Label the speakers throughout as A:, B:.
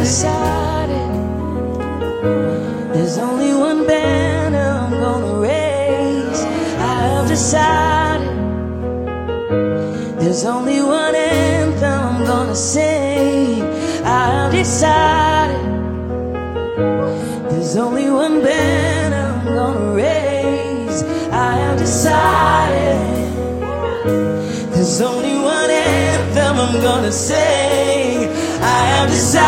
A: decided there's only one banner I'm gonna raise. I have decided there's only one anthem I'm gonna sing. I have decided there's only one banner I'm gonna raise. I have decided there's only one anthem I'm gonna sing. I have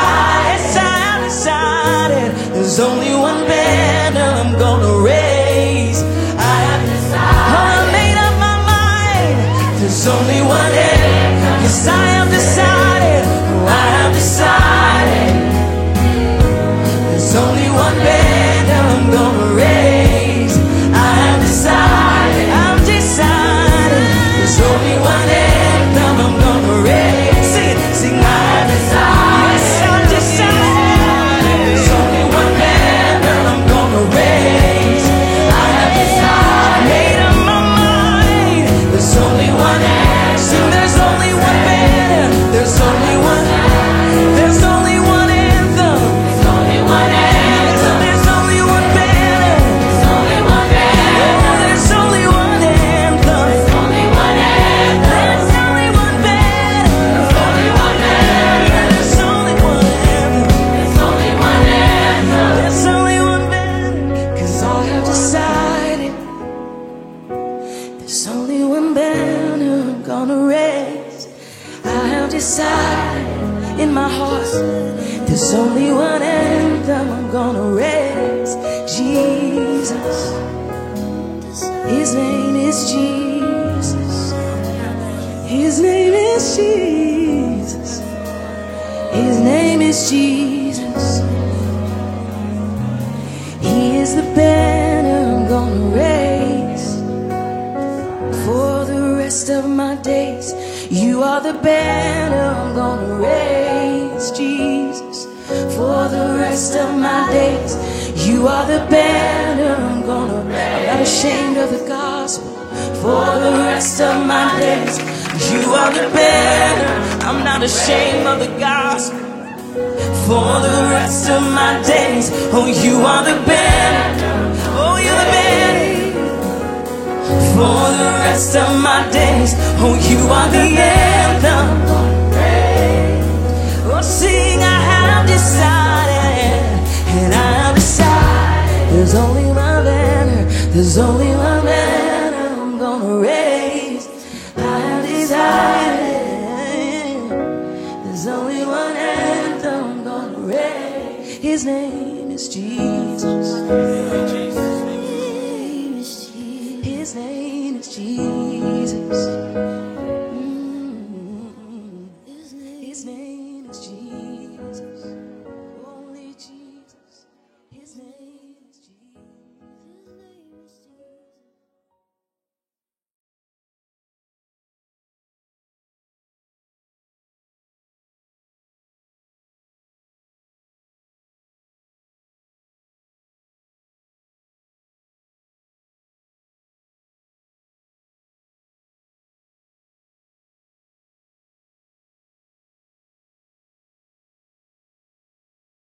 A: decided there's only one banner I'm gonna raise. I have decided, oh, I made up my mind. There's only one anthem. Yes, I have decided, oh, I have decided there's only one banner I'm gonna raise. I have decided, I've decided there's only one anthem I'm gonna raise. Sing it, sing, I have decided. Yes, I've decided there's only one banner I'm gonna raise. I have decided, made up my mind. There's only one anthem. Sing, there's only one banner. There's only one. There's only one anthem. There's only one anthem. There's only one banner. There's only one banner. Oh, there's only one anthem. There's only one anthem. There's only one banner. There's only one banner. There's only one anthem. There's only one anthem. There's only one banner. 'Cause I have decided there's only one banner I'm gonna raise. I have decided in my heart there's only one anthem I'm gonna raise. Jesus, His name is Jesus. His name is Jesus. His name is Jesus. He is the banner I'm gonna raise for the rest of my days. You are the banner I'm gonna raise, Jesus. For the rest of my days, you are the banner I'm gonna raise. I'm not ashamed of the gospel. For the rest of my days, you are the banner. I'm not ashamed of the gospel. For the rest of my days, oh, you are the banner. Oh, you're the banner. For the rest of my days, oh, you are the anthem. Oh, sing, I have decided, and I have decided there's only one banner. There's only one banner I'm gonna raise. I have decided there's only one anthem I'm gonna raise. His name is Jesus.